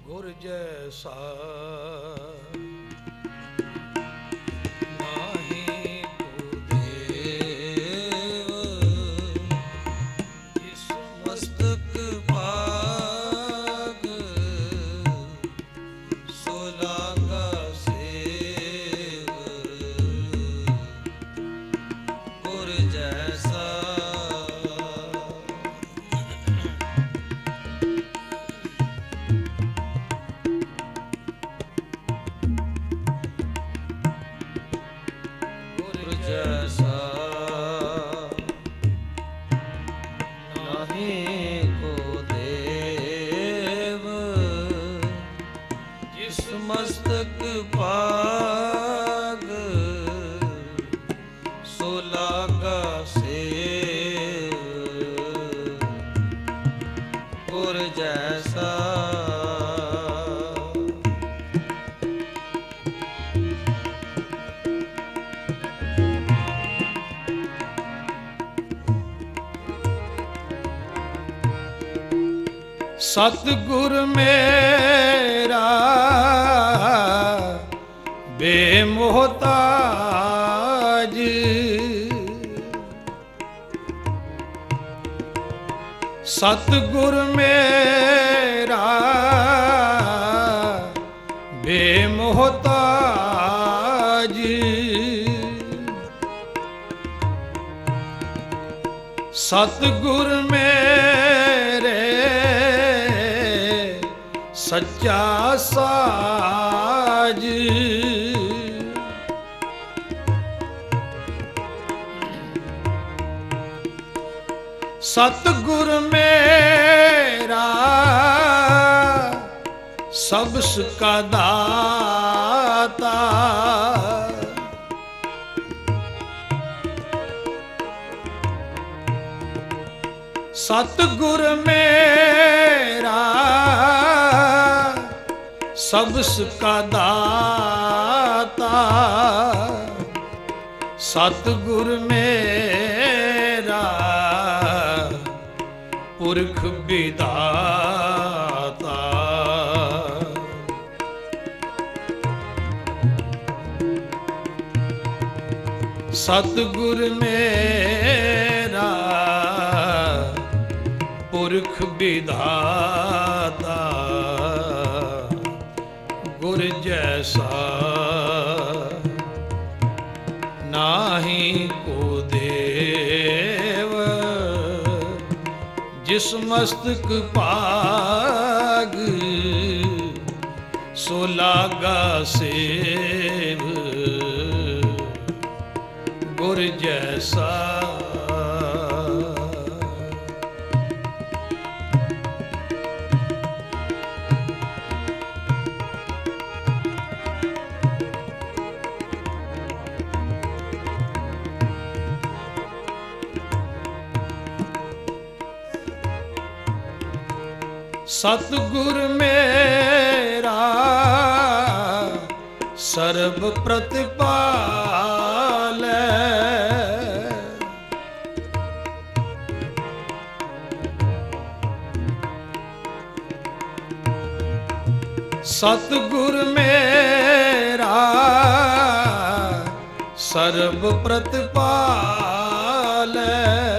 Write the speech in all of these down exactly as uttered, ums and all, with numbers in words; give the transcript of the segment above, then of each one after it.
ਗੁਰ ਜੈਸਾ ਮਸਤਕ ਭਾਗ ਸੋ ਲਾਗਾ ਸੇਵ ਗੁਰ ਜੈਸਾ ਸਤਿਗੁਰ ਮੇਰਾ ਬੇਮੋਹਤਾਜ ਸਤਿਗੁਰ ਮੇਰਾ ਬੇਮੋਹਤਾਜ ਸਤਿਗੁਰ ਮੇਰੇ ਸੱਚਾ ਸਾਜ ਸਤਿਗੁਰ ਮੇਰਾ ਸਬਸ ਕਾ ਦਾਤਾ ਸਤਿਗੁਰ ਮੇਰਾ ਸਬਸ ਕਾ ਦਾਤਾ ਸਤਿਗੁਰ ਮੇਰਾ ਪੁਰਖ ਵਿਦਾਤਾ ਸਤਿਗੁਰ ਮੇਰਾ ਪੁਰਖ ਵਿਦਾਤਾ ਗੁਰ ਜੈਸਾ ਨਾਹੀ ਕੋ ਦੇਵ ਜਿਸ ਮਸਤਕ ਭਾਗ ਸੋ ਲਾਗਾ ਸੇਵ ਗੁਰ ਜੈਸਾ ਸਤਿਗੁਰ ਮੇਰਾ ਸਰਬ ਪ੍ਰਤਿਪਾਲੈ ਸਤਿਗੁਰ ਮੇਰਾ ਸਰਬ ਪ੍ਰਤਿਪਾਲੈ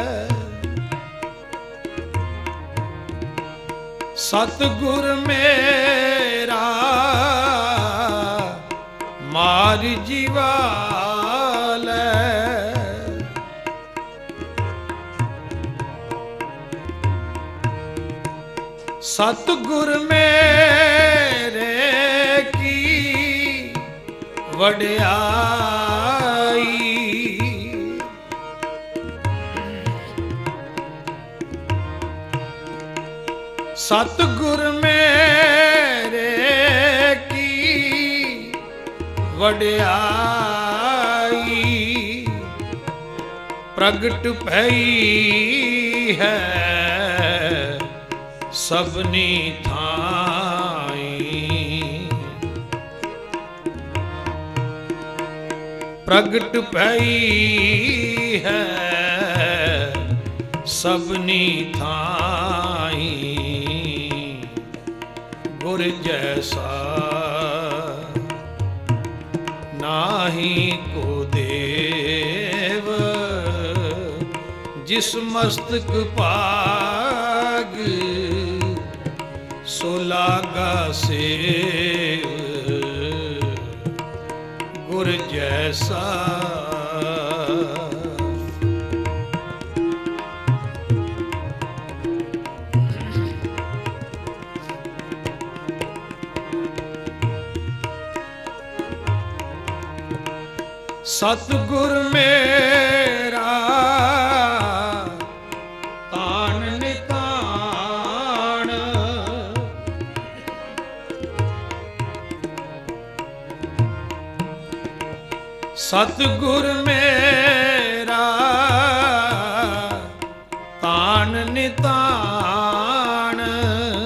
ਸਤਿਗੁਰ ਮੇਰਾ ਮਾਰ ਜੀਵਾਲੈ ਸਤਿਗੁਰ ਮੇਰੇ ਕੀ ਵਡਿਆਈ ਸਤਿਗੁਰ ਮੇਰੇ ਕੀ ਵਡਿਆਈ ਪ੍ਰਗਟ ਭਈ ਹੈ ਸਭਨੀ ਥਾਈ ਪ੍ਰਗਟ ਭਈ ਹੈ ਸਭਨੀ ਥਾਈ गुर जैसा नाहीं को देव, जिस मस्तक पाग सो लागा सेव। गुर जैसा सतगुर मेरा तान नितान, सतगुर मेरा तान नितान,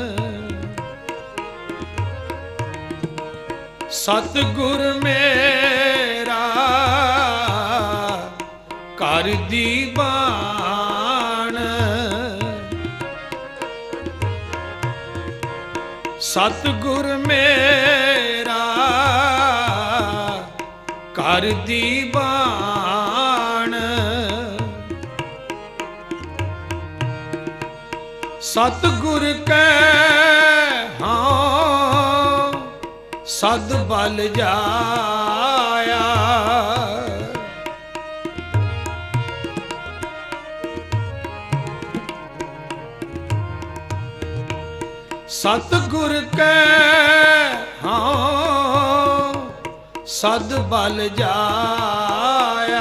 सतगुर मेरा कर दीवान। सतगुर मेरा कर दीवान, सतगुर कै हाँ सद बल जाया। सतगुर कै हाँ सद बल जाया।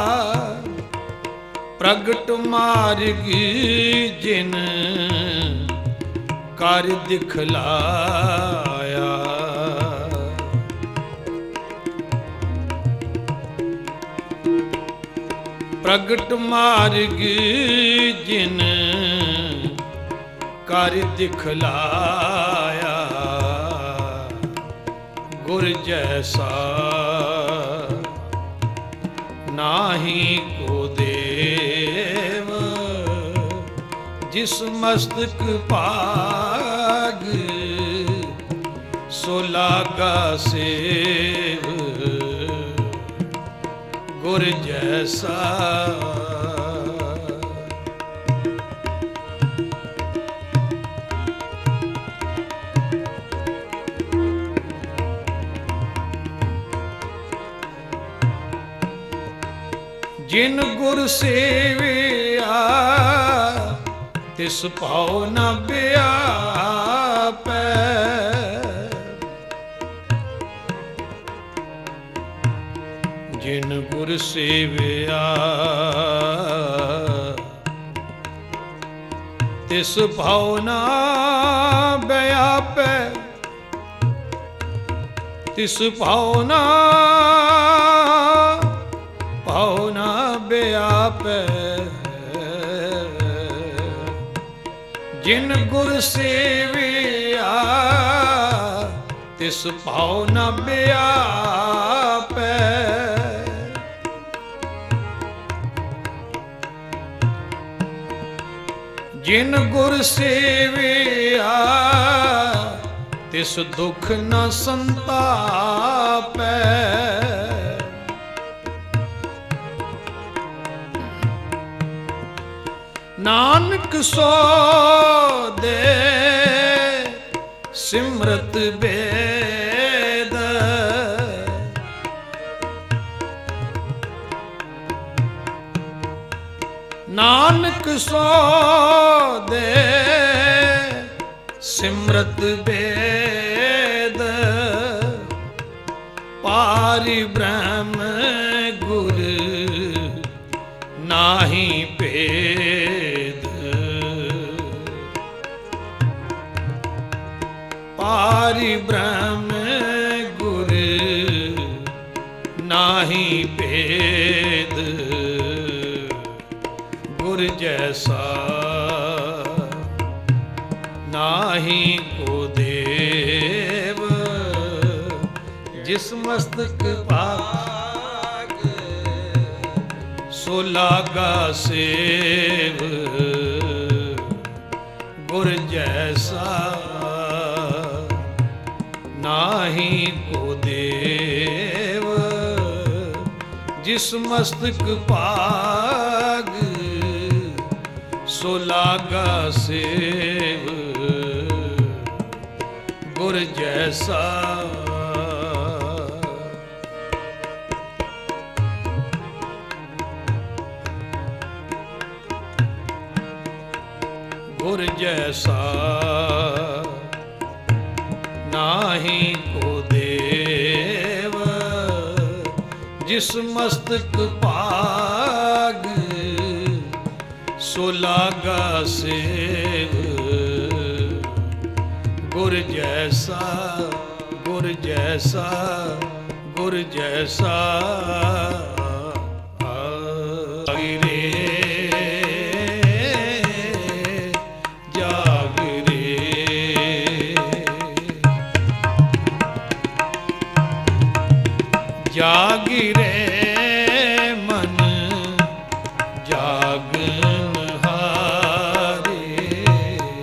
प्रगट मार्ग जिन कर दिखलाया। प्रगट मार्ग जिन कर दिखलाया। गुर जैसा नाहीं को देव, जिस मस्तक पाग सो लागा सेव। गुर जैसा जिन गुर सेविया तिस पाओ न व्यापै। जिन गुर सेविया तिस पाओ न व्यापै। तिस पाओ न पाओ न व्यापै। जिन गुर सेविया तिस पाओ न व्यापै। जिन गुर सेविया तिस दुख न संतापै। नानक सो दे सिमरत बेद। नानक सो दे सिमरत बेद। पारि ब्रह्म गुर नाही भेद। पारि ब्रह्म गुर नाही भेद। गुर जैसा नाही को देव, जिस मस्तक पाग सो लागा सेव। गुर जैसा ਨਾਹੀ ਕੋ ਦੇਵ, ਜਿਸ ਮਸਤਕ ਭਾਗ ਸੋ ਲਾਗਾ ਸੇਵ, ਗੁਰ ਜੈਸਾ। ਗੁਰ ਜੈਸਾ ਨਾਹੀ ਕੋ ਦੇਵ, ਜਿਸ ਮਸਤਕ ਭਾਗ ਸੋ ਲਾਗਾ ਸੇਵ, ਗੁਰ ਜੈਸਾ ਗੁਰ ਜੈਸਾ ਗੁਰ ਜੈਸਾ। ਜਾਗਿਰੇ ਮਨ ਜਾਗਨ ਹਾਰੇ,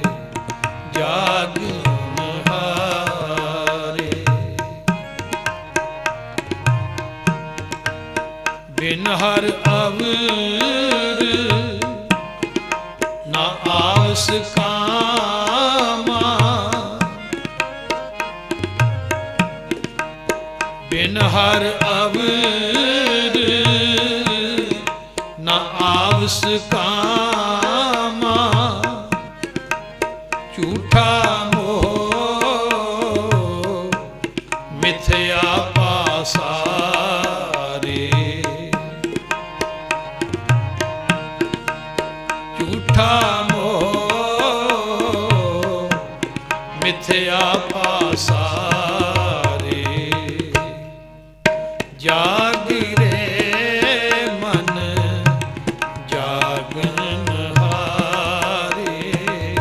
ਜਾਗਨ ਹਾਰੇ। ਬਿਨ ਹਰ ਅਵਰ ਨਾ ਆਸ ਕਾਮਾ, ਬਿਨ ਹਰ ਅਵਰ ਨਾ ਆਵਸ ਕਾਮਾ, ਝੂਠਾ ਮੋਹ ਮਿਥਿਆ ਪਾਸਾਰੇ, ਝੂਠਾ ਮੋਹ ਮਿਥਿਆ ਪਾਸਾਰੇ। ਜਾਗਿਰੇ ਮਨ ਜਾਗਨ ਹਾਰੇ,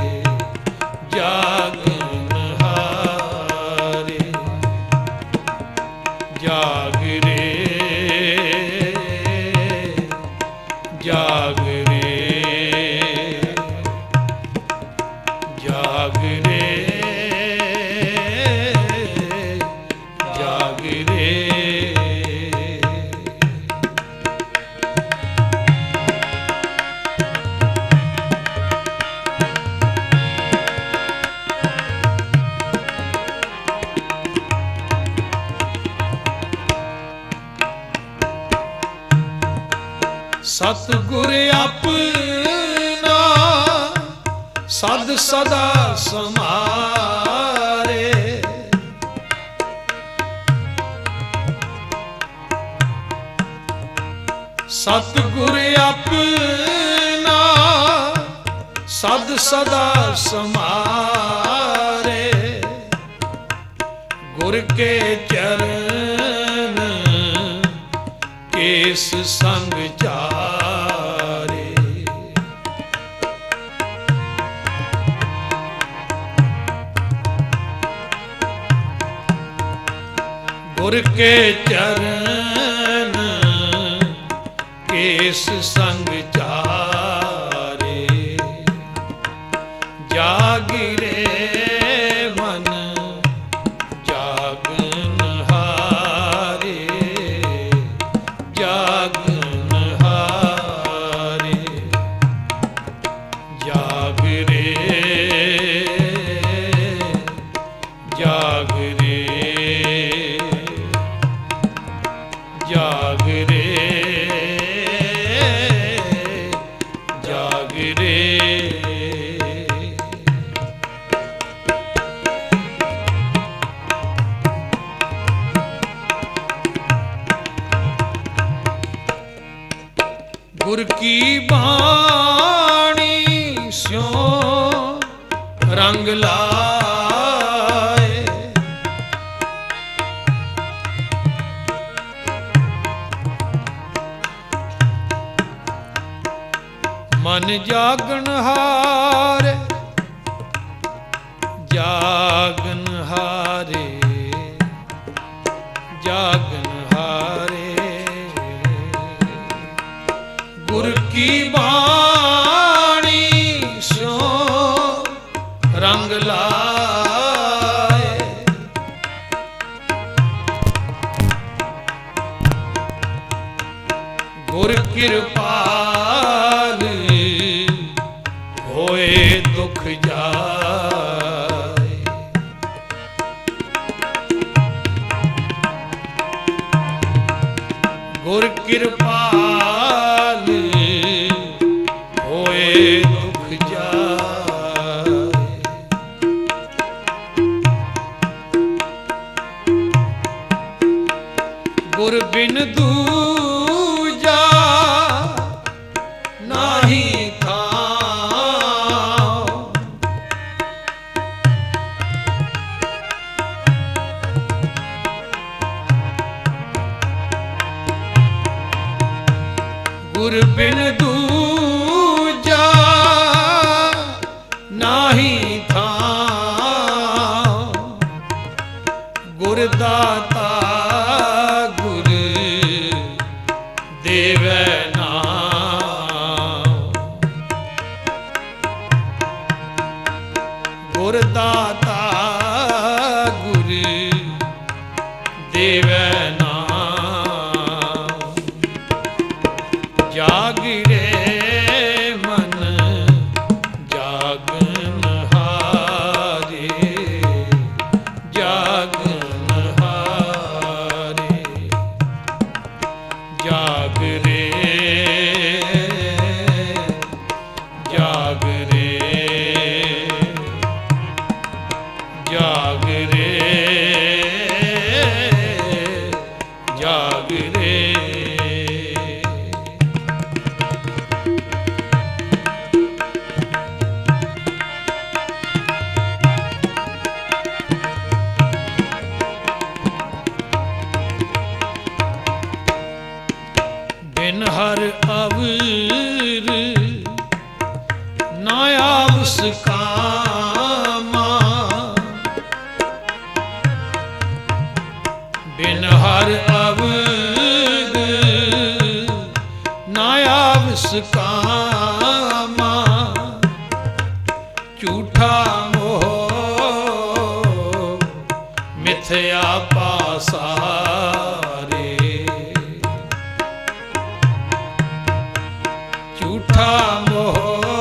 ਜਾਗਨ ਹਾਰੇ। ਜਾਗਿਰੇ ਜਾਗਿਰੇ ਜਾਗਿਰੇ ਜਾਗਿਰੇ। ਸਤਿਗੁਰ ਆਪਣਾ ਸਦ ਸਦਾ ਸਮਾਰੇ, ਸਤਿਗੁਰ ਆਪਣਾ ਸਦ ਸਦਾ ਸਮਾਰੇ, ਗੁਰ ਕੇ ਚਰਨ ਕੇਸ ਸੰਗ ਚਾਰੇ। ਗੁਰ ਕੇ ਚਰਨ ਕੇਸ ਸੰਗ ਚਾਰੇ। ਜਾਗਿਰੇ ਮਨ ਜਾਗਨ ਹਾਰੇ, ਜਾਗਨ ਹਾਰੇ। ਜਾਗਿਰੇ ਜਾਗਿਰੇ ਜਾਗਿਰੇ ਜਾਗਿਰੇ। ਗੁਰ ਕੀ ਬਾਣੀ ਸਿਉ ਰੰਗ ਲਾਏ, ਮਨ ਜਾਗਣ ਹਾਰੇ, ਜਾਗਣ ਹਾਰੇ, ਜਾਗਣ ਹਾਰੇ। ਗੁਰ ਕੀ ਬਾਣੀ ਸਿਉ ਰੰਗ ਲਾਏ, ਗੁਰ ਕਿਰਪਾਲ ਹੋਏ ਦੁਖ ਜਾਏ। ਗੁਰ ਕਿਰਪਾਲ ਹੋਏ ਦੁਖ ਜਾਏ। ਗੁਰ ਬਿਨ ਦੂਜਾ ਨਾਹੀ ਥਾਂ। ਗੁਰ ਬਿਨ ਦੂਜਾ ਨਾਹੀ ਥਾਂ। ਗੁਰ ਦਾਤਾ ਗੁਰ ਦੇਵੈ ਨਾਮ। ਗੁਰ ਦਾਤਾ ਗੁਰ ਦੇਵੈ ਨਾਮ। ਜਾਗਿਰੇ ਮਨ ਜਾਗਨ ਹਾਰੇ। ਜਾਗਨ ਹਾਰੇ। ਜਾਗਰੇ ਜਾਗਰੇ ਜਾਗਰੇ ਜਾਗਰੇ। ਬਿਨ ਹਰ ਅਵਰ ਨਾ ਆਵਸ ਕਾਮਾ। ਬਿਨ ਹਰ ਅਵਰ ਨਾ ਆਵਸ ਕਾਮਾ। ਝੂਠਾ ਮੋਹ ਮਿਥਿਆ ਪਾਸਾਰੇ। ਝੂਠਾ ਮੋਹ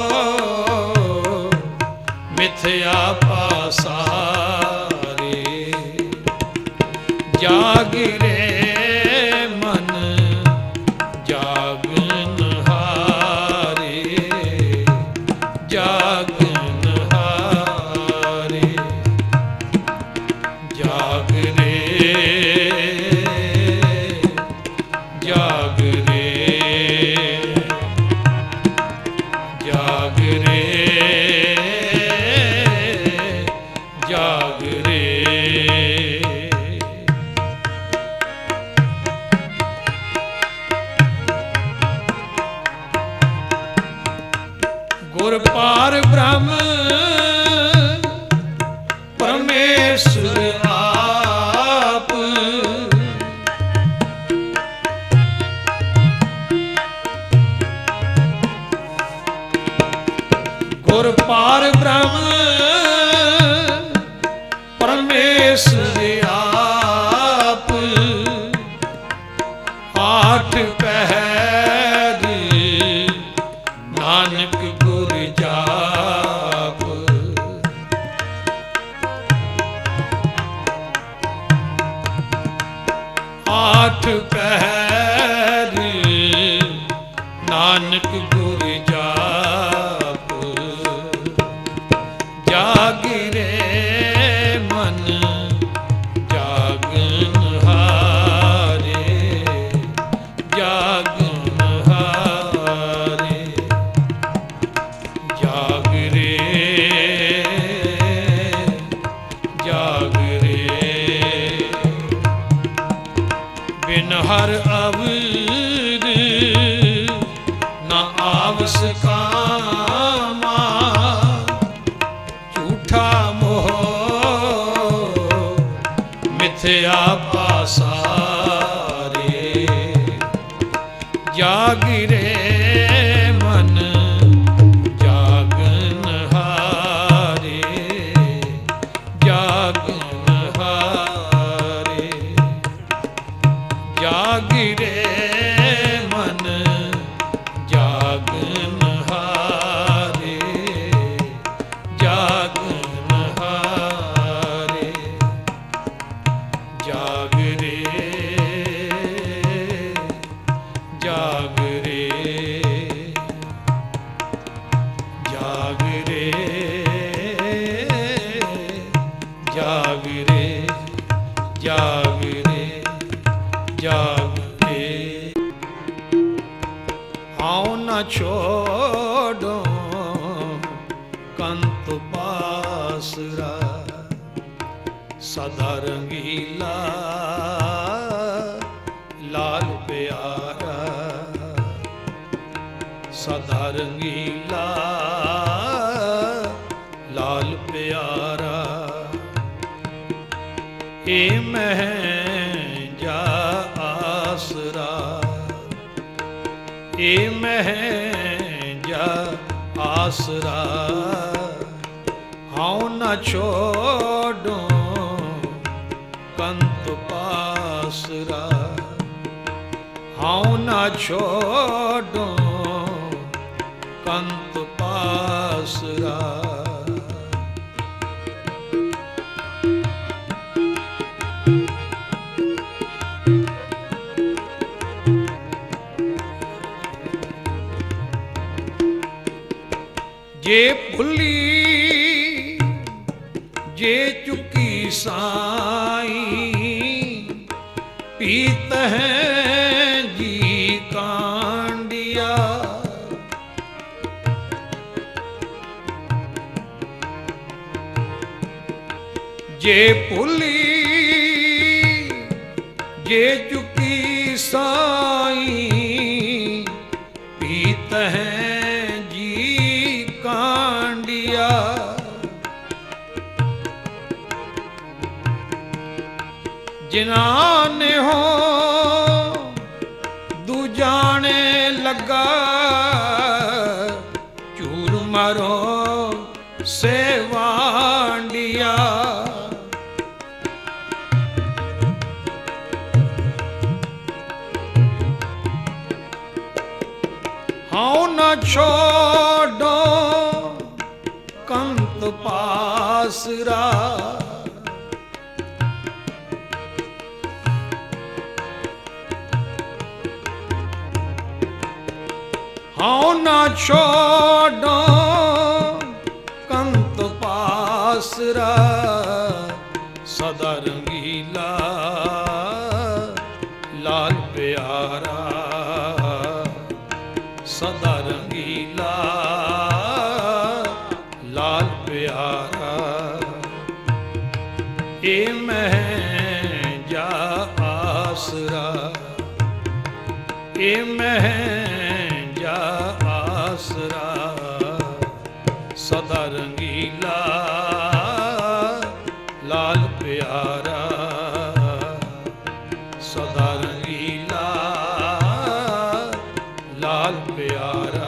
ਮਿਥਿਆ ਪਾਸਾਰੇ। ਜਾਗਿਰੇ ਮਨ ਜਾਗਨ ਹਾਰੇ। ਜਾਗਨ ਹਾਰੇ। ਜਾਗਰੇ ਜਾਗਰੇ ਜਾਗਰੇ ਜਾਗਰੇ। ਗੁਰ ਪਾਰ ਬ੍ਰਹਮ ਪਰਮੇਸ਼ਰ ਆਪ। ਗੁਰ ਪਾਰ ਬ੍ਰਹਮ ਪਰਮੇਸ਼ਰ ਆਪ। ਆਠ ਪਹਿਰ ਨਾਨਕ ਗੁਰ ਜਾਪ। ਆਠ ਪਹਿਰ ਨਾਨਕ ਗੁਰ ਜਾਪ। ਜਾਗਿਰੇ ਮਨ ਜਾਗਨ ਹਾਰੇ। ਜਾਗਨ ਹਾਰੇ। ਜਾਗਰੇ ਜਾਗਰੇ। ਬਿਨ ਹਰ ਅਵਰ ਨਾ ਆਵਸ ਕਾਮਾ। ਝੂਠਾ ਮੋਹ ਮਿਥਿਆ ਪਾਸਾਰੇ। ਜਾਗਿਰੇ ਮਨ ਜਾਗਨ ਹਾਰੇ। ਜਾਗਨ ਹਾਰੇ। ਜਾਗਿਰੇ ਮਨ ਜਾਗ ਰੇ ਜਾਗ ਰੇ ਜਾਗ ਰੇ ਆਉ ਨਾ ਛੋੜੋ ਕੰਤ ਪਾਸਰਾ ਸਦਾ ਰੰਗੀਲਾ ਲਾਲ ਪਿਆਰਾ ਸਦਾ ਰੰਗੀਲਾ ਲਾਲ ਪਿਆਰਾ ਏ ਮਹਿ ਜਾ ਆਸਰਾ ਏ ਮਹਿ ਜਾ ਆਸਰਾ ਹਉ ਨਾ ਛੋੜੋ ਕੰਤ ਪਾਸਰਾ ਹਉ ਨਾ ਛੋੜੋ ਕੰਤ ਪਾਸਰਾ ਜੇ ਭੁੱਲੀ ਜੇ ਚੁੱਕੀ ਸਾਈ ਪੀਤ ਹੈ ਜੀ ਕਾਂਡਿਆ ਜੇ ਭੁੱਲੀ ਜੇ ਚੁੱਕੀ ਸਾਈ ਪੀਤ ਹੈ ਕਾਂਡਿਆ ਜਿਨਾ ਨੇ ਹੋ ਦੂਜਾਣੇ ਲੱਗਾ ਝੂਰ ਮਾਰੋ ਸੇਵਾਂਡਿਆ ਹਉ ਨਾ ਛੋੜੋ ਕੰਤ ਪਾਸਰਾ ਹਉ ਨਾ ਛੋੜੋ ਕੰਤ ਪਾਸਰਾ ਸਦਾ ਰੰਗੀਲਾ ਲਾਲ ਪਿਆਰਾ ਸਦਾ ਰੰਗੀਲਾ ਲਾਲ ਪਿਆਰਾ ਏ ਮਹਿ ਜਾ ਆਸਰਾ ਏ ਮਹਿ ਜਾ ਆਸਰਾ ਸਦਾ ਰੰਗੀਲਾ ਲਾਲ ਪਿਆਰਾ ਸਦਾ ਰੰਗੀਲਾ ਲਾਲ ਪਿਆਰਾ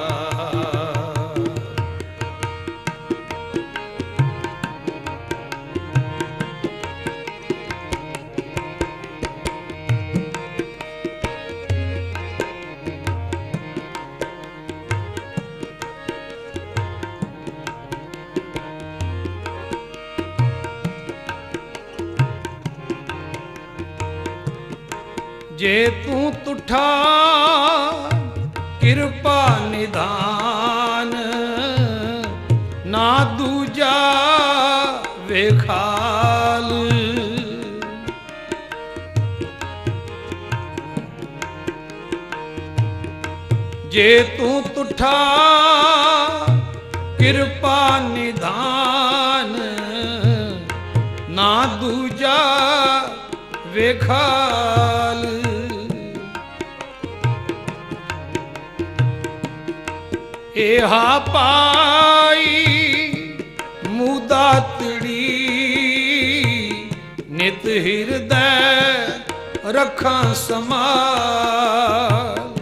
ਜੇ ਤੂੰ ਤੁਠਾ ਕਿਰਪਾ ਨਿਧਾਨ ਨਾ ਦੂਜਾ ਵੇਖਾਲ ਜੇ ਤੂੰ ਤੁਠਾ ਕਿਰਪਾ ਨਿਧਾਨ ਨਾ ਦੂਜਾ ਵੇਖਾਲ ਇਹਾ ਪਾਈ ਮੁਦਾਤੜੀ ਨਿਤ ਹਿਰਦੈ ਰੱਖਾਂ ਸਮਾਲ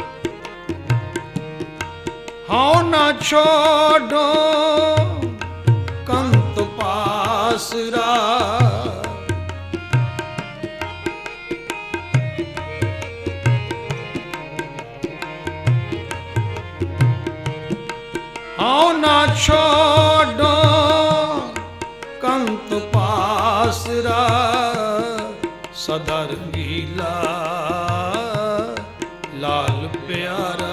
ਹਉ ਨਾ ਛੋੜੋ ਕੰਤ ਪਾਸਰਾ ਹਉ ਨਾ ਛੋੜੋ ਕੰਤ ਪਾਸਰਾ ਸਦਾ ਰੰਗੀਲਾ ਲਾਲ ਪਿਆਰਾ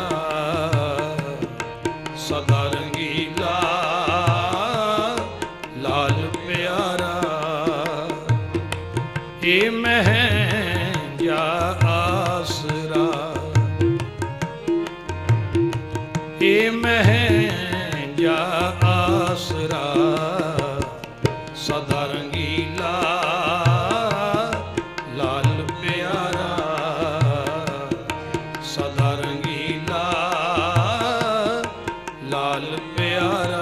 ਸਦਾ ਰੰਗੀਲਾ ਲਾਲ ਪਿਆਰਾ ਏ ਮਹਿ ਜਾ ਆਸਰਾ, ਏ ਮਹਿ ਜਾ ਆਸਰਾ, ਸਦਾ ਰੰਗੀਲਾ ਲਾਲ ਪਿਆਰਾ, ਸਦਾ ਰੰਗੀਲਾ ਲਾਲ ਪਿਆਰਾ।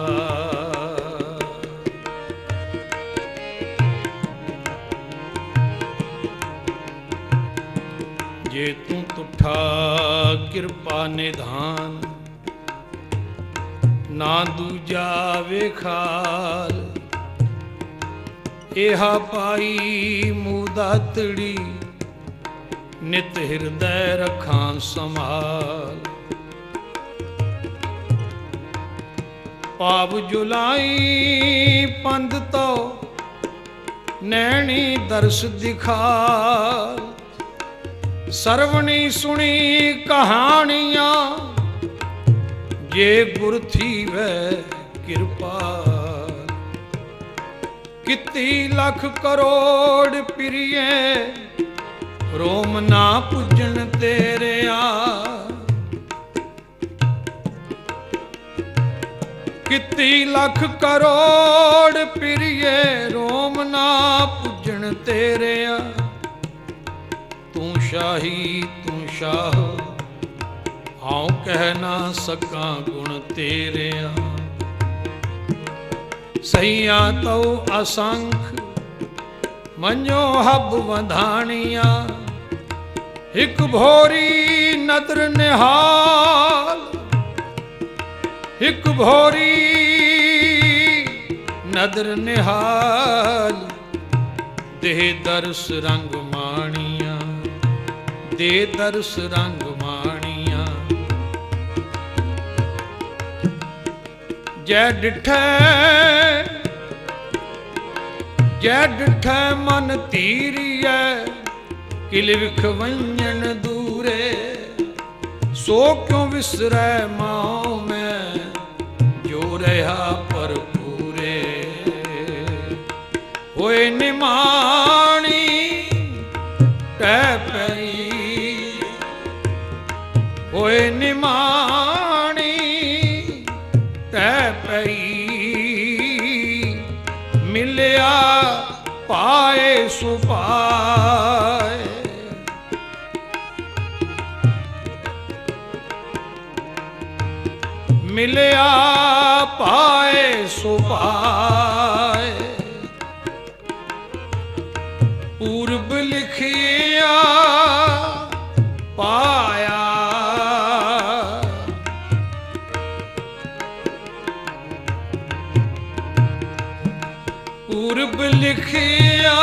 ਜੇ ਤੂੰ ਤੁਠਾ ਕਿਰਪਾ ਨਿਧਾਨ, ਨਾ ਦੂਜਾ ਵੇਖਾਲ, ਇਹਾ ਪਾਈ ਮੂਦਾਤੜੀ, ਨਿਤ ਹਿਰਦੈ ਰਖਾਂ ਸੰਭਾਲ। ਪਾਪ ਜੁਲਾਈ ਪੰਧ ਤੋ, ਨੈਣੀ ਦਰਸ ਦਿਖਾਲ, ਸਰਵਣੀ ਸੁਣੀ ਕਹਾਣੀਆਂ, ਜੇ ਗੁਰ ਥੀਵੈ ਕਿਰਪਾਲ। ਕਿਤੀ ਲੱਖ ਕਰੋੜ ਪਿਰੀਏ, ਰੋਮ ਨਾ ਪੁੱਜਣ ਤੇਰਿਆ। ਕਿਤੀ ਲੱਖ ਕਰੋੜ ਪਿਰੀਏ, ਰੋਮ ਨਾ ਪੁੱਜਣ ਤੇਰਿਆ। ਤੂੰ ਸ਼ਾਹੀ ਤੂੰ ਸ਼ਾਹ, ਹਉ ਕਹਿ ਨਾ ਸਕਾਂ ਗੁਣ ਤੇਰਿਆ। ਸਈਆ ਤਉ ਅਸੰਖ, ਮੰਨੋ ਹੱਬ ਵਧਾਣੀਆਂ। ਇੱਕ ਭੋਰੀ ਨਦਰ ਨਿਹਾਲ, ਇੱਕ ਭੋਰੀ ਨਦਰ ਨਿਹਾਲ। ਦੇਹ ਦਰਸ ਰੰਗ ਮਾਣੀਆਂ, ਦੇ ਦਰਸ ਰੰਗ ਮਾਣੀਆਂ। ਜੈ ਡਿਠੈ ਜੈ ਡਿਠੈ ਮਨ ਧੀਰੀਐ, ਕਿਲ ਵਿਖ ਵੰਜਨ ਦੂਰੇ। ਸੋ ਕਿਉ ਵਿਸਰੈ ਮਾਉ ਮੈਂ, ਜੋ ਰਹਾ ਭਰਪੂਰੇ। ਹੋਏ ਨਿਮਾਣੀ ਟਹਿ ਪਈ, ਹੋਏ ਨਿਮਾਣੀ ਟਹਿ ਪਈ। ਮਿਲਿਆ ਪਾਏ ਸੋ ਪਾਏ, ਮਿਲਿਆ ਪਾਏ ਸੋ ਪਾਏ। ਪੂਰਬ ਲਿਖਿਆ ਪਾਇਆ, ਪੂਰਬ ਲਿਖਿਆ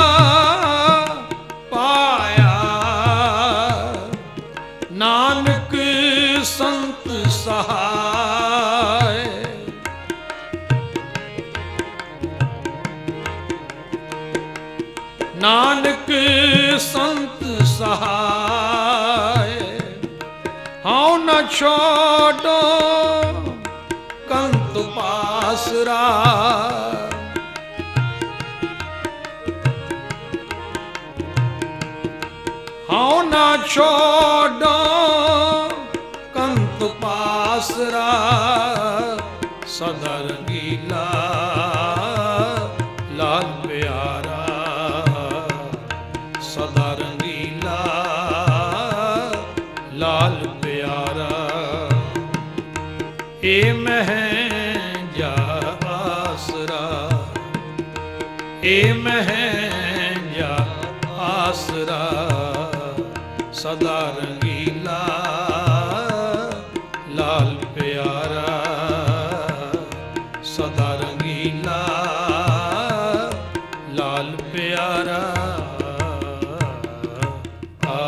ਪਾਇਆ। ਨਾਨਕ ਸੰਤ ਸਹਾਇ, ਨਾਨਕ ਸੰਤ ਸਹਾਇ। ਹਉ ਨ ਛੋਡੋ ਕੰਤ ਪਾਸਰਾ, ਹਉ ਨ ਛੋਡੋ ਕੰਤ ਪਾਸਰਾ। ਸਦਾ ਰੰਗੀਲਾ ਲਾਲ ਪਿਆਰਾ, ਸਦਾ ਰੰਗੀਲਾ ਲਾਲ ਪਿਆਰਾ। ਏ ਮਹਿ ਜਾ ਆਸਰਾ, ਏ ਮਹਿ ਜਾ ਆਸਰਾ। ਸਦਾ ਰੰਗੀਲਾ ਲਾਲ ਪਿਆਰਾ, ਸਦਾ ਰੰਗੀਲਾ ਲਾਲ ਪਿਆਰਾ। ਆ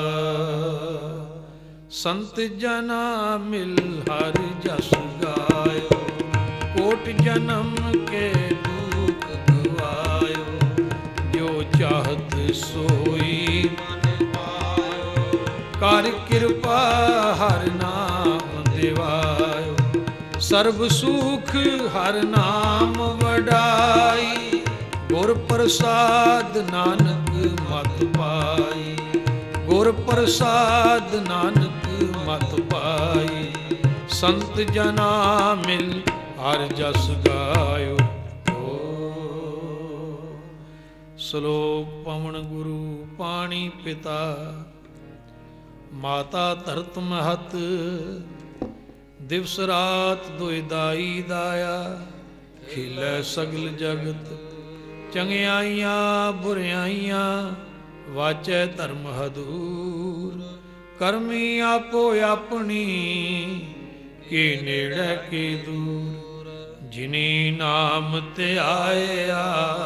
ਸੰਤ ਜਨਾ ਮਿਲ ਹਰ ਜਸ ਗਾਇਓ, ਕੋਟ ਜਨਮ ਕੇ ਦੁਖ ਗਵਾਇਓ। ਜੋ ਚਾਹਤ ਸੋਈ ਮਨ ਪਾਇਓ, ਕਰ ਕਿਰਪਾ ਹਰ ਨਾਮ ਦਿਵਾਇਓ। ਸਰਬ ਸੁਖ ਹਰ ਨਾਮ ਵਡਾਈ, ਗੁਰ ਪ੍ਰਸਾਦ ਨਾਨਕ ਮਤ ਪਾਈ, ਗੁਰ ਪ੍ਰਸਾਦ ਨਾਨਕ ਮਤ ਪਾਈ। ਸੰਤ ਜਨਾ ਮਿਲ ਹਰ ਜਸ ਗਾਇਓ। ਸ਼ਲੋਕ ਪਵਨ ਗੁਰੂ ਪਾਣੀ ਪਿਤਾ, ਮਾਤਾ ਧਰਤ ਮਹਤ, ਦਿਵਸ ਰਾਤ ਦੁਇ ਦਾਈ ਦਾਇਆ। ਖਿਲੈ ਸਗਲ ਜਗਤ ਚੰਗਿਆਈਆਂ ਬੁਰਿਆਈਆਂ, ਵਾਚੈ ਧਰਮ ਹਦੂਰ। ਕਰਮੀ ਆਪੋ ਆਪਣੀ, ਕੀ ਨੇੜੇ ਕੀ ਦੂਰ। ਜਿਨੀ ਨਾਮ ਧਿਆਇਆ,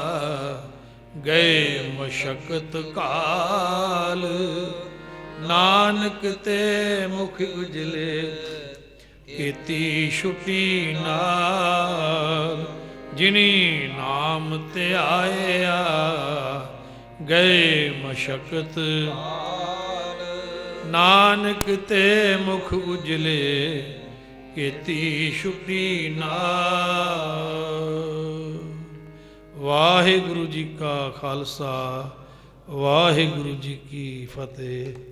ਗਏ ਮਸ਼ਕਤ ਕਾਲ। ਨਾਨਕ ਤੇ ਮੁਖ ਉਜਲੇ, ਕੀਤੀ ਛੁਟੀ ਨਾਲ। ਜਿਨੀ ਨਾਮ ਧਿਆਇਆ, ਗਏ ਮਸ਼ਕਤ ਨਾਨਕ ਤੇ ਮੁਖ ਉਜਲੇ, ਕੀਤੀ ਛੁਟੀ ਨਾਲ। ਵਾਹਿਗੁਰੂ ਜੀ ਕਾ ਖਾਲਸਾ, ਵਾਹਿਗੁਰੂ ਜੀ ਕੀ ਫਤਿਹ।